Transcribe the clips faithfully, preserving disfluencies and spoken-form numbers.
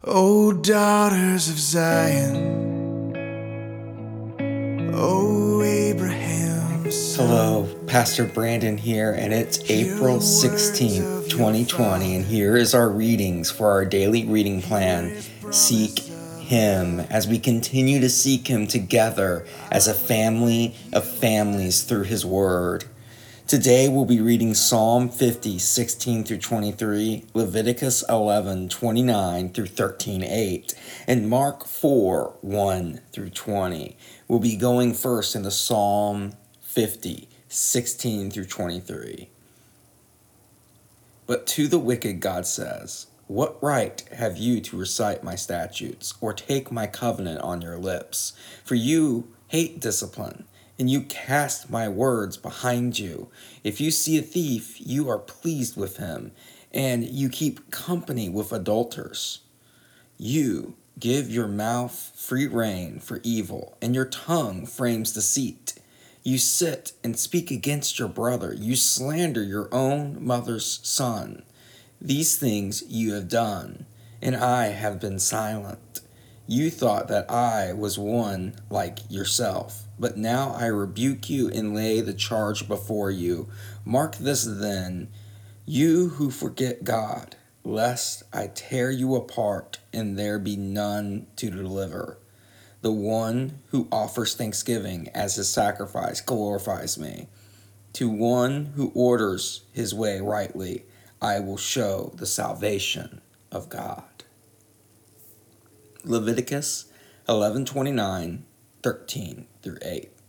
O daughters of Zion, O Abraham's son. Hello, Pastor Brandon here, and it's April sixteenth, twenty twenty, and here is our readings for our daily reading plan, Seek Him, as we continue to seek Him together as a family of families through His Word. Today we'll be reading Psalm fifty, sixteen through twenty-three, Leviticus eleven, twenty-nine through thirteen, eight, and Mark four, one through twenty. We'll be going first into Psalm fifty, sixteen through twenty-three. But to the wicked God says, "What right have you to recite my statutes, or take my covenant on your lips? For you hate discipline, and you cast my words behind you. If you see a thief, you are pleased with him, and you keep company with adulterers. You give your mouth free rein for evil, and your tongue frames deceit. You sit and speak against your brother. You slander your own mother's son. These things you have done, and I have been silent. You thought that I was one like yourself. But now I rebuke you and lay the charge before you. Mark this then, you who forget God, lest I tear you apart and there be none to deliver. The one who offers thanksgiving as his sacrifice glorifies me. To one who orders his way rightly, I will show the salvation of God." Leviticus eleven twenty-nine, thirteen through eight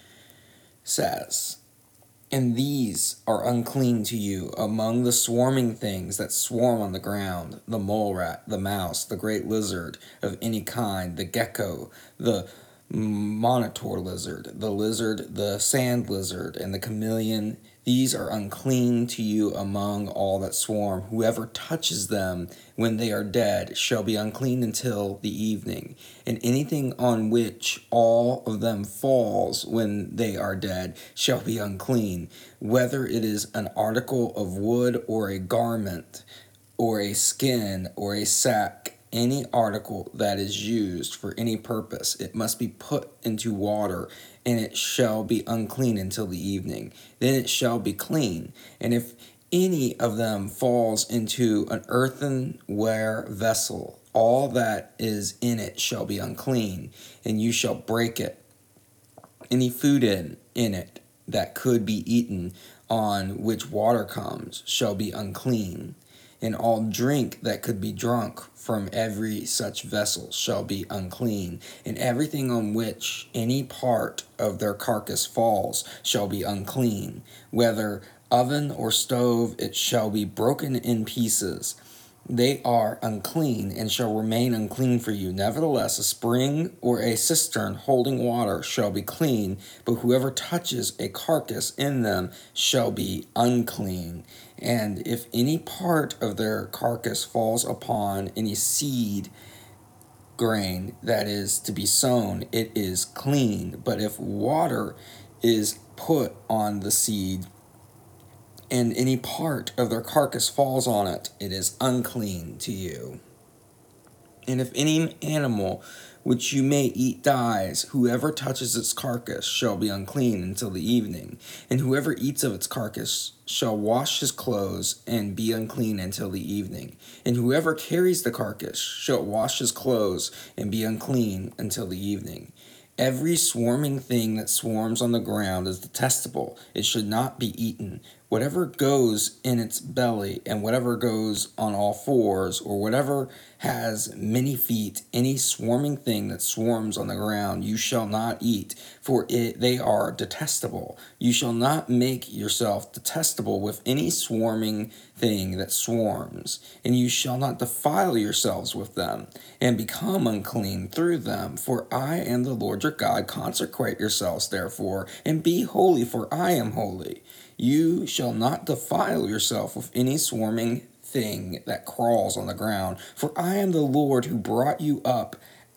says, "And these are unclean to you among the swarming things that swarm on the ground, the mole rat, the mouse, the great lizard of any kind, the gecko, the monitor lizard, the lizard, the sand lizard, and the chameleon. These are unclean to you among all that swarm. Whoever touches them when they are dead shall be unclean until the evening. And anything on which all of them falls when they are dead shall be unclean, whether it is an article of wood or a garment or a skin or a sack. Any article that is used for any purpose, it must be put into water, and it shall be unclean until the evening. Then it shall be clean. And if any of them falls into an earthenware vessel, all that is in it shall be unclean, and you shall break it. Any food in, in it that could be eaten, on which water comes, shall be unclean. And all drink that could be drunk from every such vessel shall be unclean. And everything on which any part of their carcass falls shall be unclean. Whether oven or stove, it shall be broken in pieces. They are unclean and shall remain unclean for you. Nevertheless, a spring or a cistern holding water shall be clean, but whoever touches a carcass in them shall be unclean. And if any part of their carcass falls upon any seed grain that is to be sown, it is clean. But if water is put on the seed, and any part of their carcass falls on it, it is unclean to you. And if any animal which you may eat dies, whoever touches its carcass shall be unclean until the evening. And whoever eats of its carcass shall wash his clothes and be unclean until the evening. And whoever carries the carcass shall wash his clothes and be unclean until the evening. Every swarming thing that swarms on the ground is detestable. It should not be eaten. Whatever goes in its belly, and whatever goes on all fours, or whatever has many feet, any swarming thing that swarms on the ground, you shall not eat, for it, they are detestable. You shall not make yourself detestable with any swarming thing that swarms, and you shall not defile yourselves with them, and become unclean through them. For I am the Lord your God. Consecrate yourselves, therefore, and be holy, for I am holy. You shall not defile yourself with any swarming thing that crawls on the ground, for I am the Lord who brought you up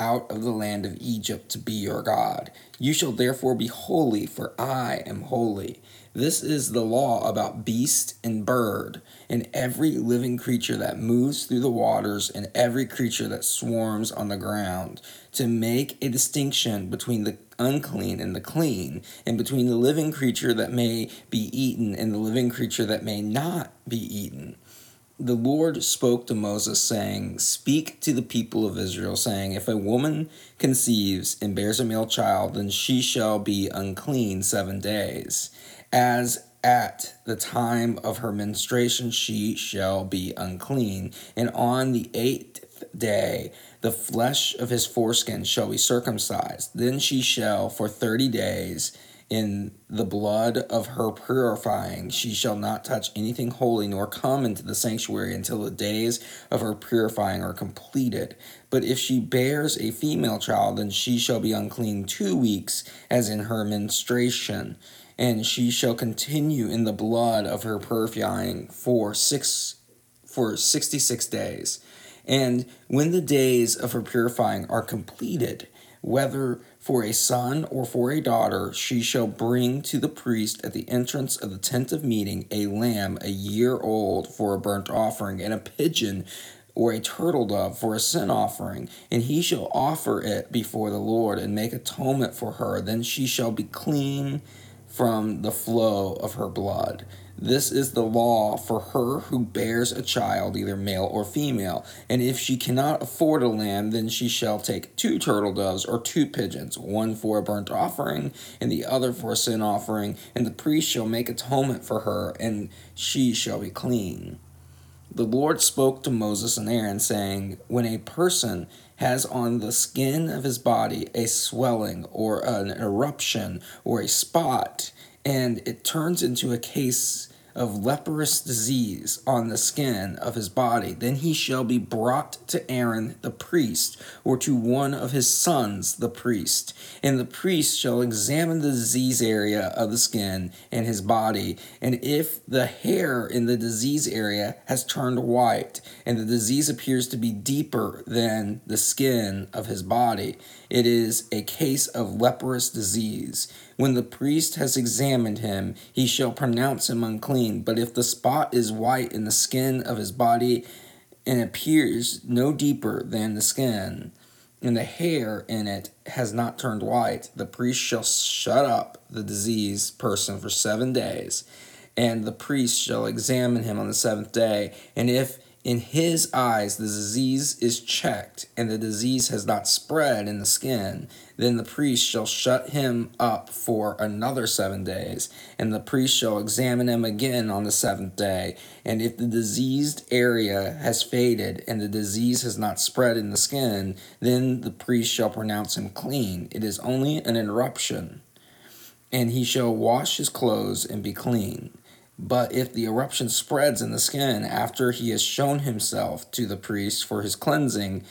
out of the land of Egypt to be your God. You shall therefore be holy, for I am holy. This is the law about beast and bird, and every living creature that moves through the waters, and every creature that swarms on the ground, to make a distinction between the unclean and the clean, and between the living creature that may be eaten and the living creature that may not be eaten. The Lord spoke to Moses, saying, Speak to the people of Israel, saying, If a woman conceives and bears a male child, then she shall be unclean seven days. As at the time of her menstruation she shall be unclean, and on the eighth day the flesh of his foreskin shall be circumcised. Then she shall for thirty days in the blood of her purifying, she shall not touch anything holy, nor come into the sanctuary until the days of her purifying are completed. But if she bears a female child, then she shall be unclean two weeks, as in her menstruation, and she shall continue in the blood of her purifying for six for sixty-six days. And when the days of her purifying are completed, whether for a son or for a daughter, she shall bring to the priest at the entrance of the tent of meeting a lamb a year old for a burnt offering, and a pigeon or a turtle dove for a sin offering, and he shall offer it before the Lord and make atonement for her. Then she shall be clean from the flow of her blood. This is the law for her who bears a child, either male or female. And if she cannot afford a lamb, then she shall take two turtle doves or two pigeons, one for a burnt offering and the other for a sin offering, and the priest shall make atonement for her, and she shall be clean. The Lord spoke to Moses and Aaron, saying, When a person has on the skin of his body a swelling or an eruption or a spot, and it turns into a case of leprous disease on the skin of his body, then he shall be brought to Aaron the priest, or to one of his sons the priest. And the priest shall examine the disease area of the skin and his body, and if the hair in the disease area has turned white, and the disease appears to be deeper than the skin of his body, it is a case of leprous disease. When the priest has examined him, he shall pronounce him unclean. But if the spot is white in the skin of his body and appears no deeper than the skin, and the hair in it has not turned white, the priest shall shut up the diseased person for seven days, and the priest shall examine him on the seventh day. And if in his eyes the disease is checked, and the disease has not spread in the skin, then the priest shall shut him up for another seven days, and the priest shall examine him again on the seventh day. And if the diseased area has faded, and the disease has not spread in the skin, then the priest shall pronounce him clean. It is only an eruption, and he shall wash his clothes and be clean. But if the eruption spreads in the skin after he has shown himself to the priest for his cleansing,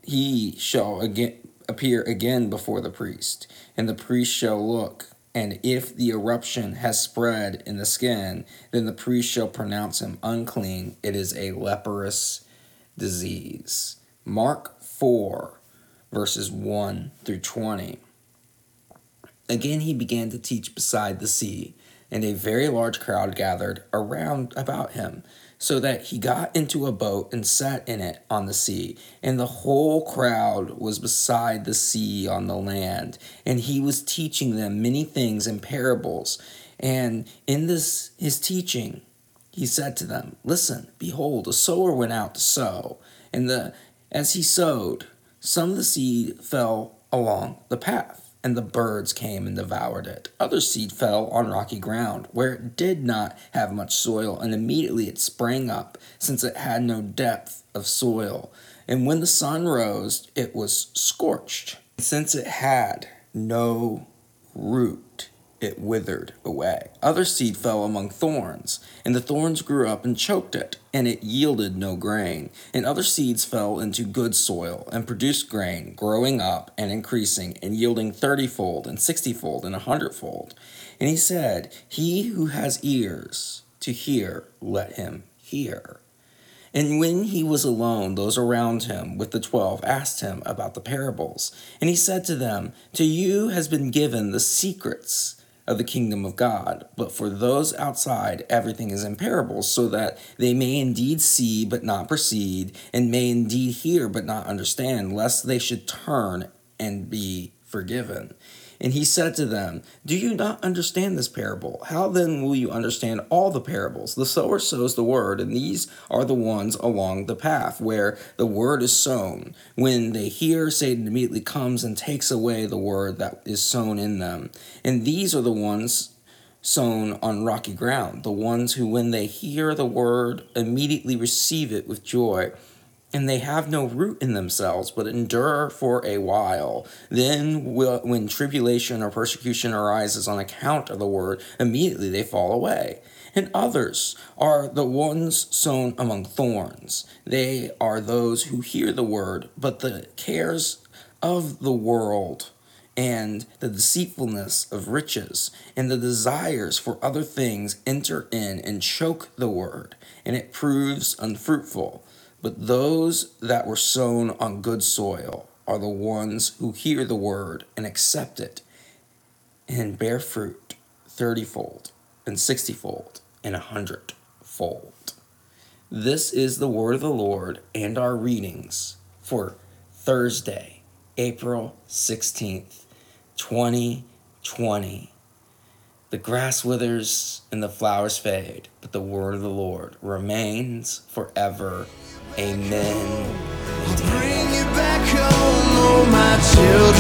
he shall again appear again before the priest, and the priest shall look. And if the eruption has spread in the skin, then the priest shall pronounce him unclean. It is a leprous disease. Mark four, verses one through twenty. Again he began to teach beside the sea, and a very large crowd gathered around about him, so that he got into a boat and sat in it on the sea. And the whole crowd was beside the sea on the land, and he was teaching them many things in parables. And in this his teaching, he said to them, Listen, behold, a sower went out to sow, and the as he sowed, some of the seed fell along the path, and the birds came and devoured it. Other seed fell on rocky ground, where it did not have much soil, and immediately it sprang up, since it had no depth of soil. And when the sun rose, it was scorched. Since it had no root, it withered away. Other seed fell among thorns, and the thorns grew up and choked it, and it yielded no grain. And other seeds fell into good soil, and produced grain, growing up and increasing, and yielding thirtyfold, and sixtyfold, and a hundredfold. And he said, He who has ears to hear, let him hear. And when he was alone, those around him with the twelve asked him about the parables. And he said to them, "To you has been given the secrets of the kingdom of God, but for those outside everything is in parables, so that they may indeed see but not perceive, and may indeed hear but not understand, lest they should turn and be forgiven." And he said to them, "Do you not understand this parable? How then will you understand all the parables? The sower sows the word, and these are the ones along the path where the word is sown. When they hear, Satan immediately comes and takes away the word that is sown in them. And these are the ones sown on rocky ground, the ones who, when they hear the word, immediately receive it with joy. And they have no root in themselves, but endure for a while. Then, will, when tribulation or persecution arises on account of the word, immediately they fall away. And others are the ones sown among thorns. They are those who hear the word, but the cares of the world and the deceitfulness of riches and the desires for other things enter in and choke the word, and it proves unfruitful. But those that were sown on good soil are the ones who hear the word and accept it and bear fruit thirty-fold and sixty-fold and a hundred-fold. This is the word of the Lord and our readings for Thursday, April sixteenth, twenty twenty. The grass withers and the flowers fade, but the word of the Lord remains forever. Amen. Bring you back home, oh my children.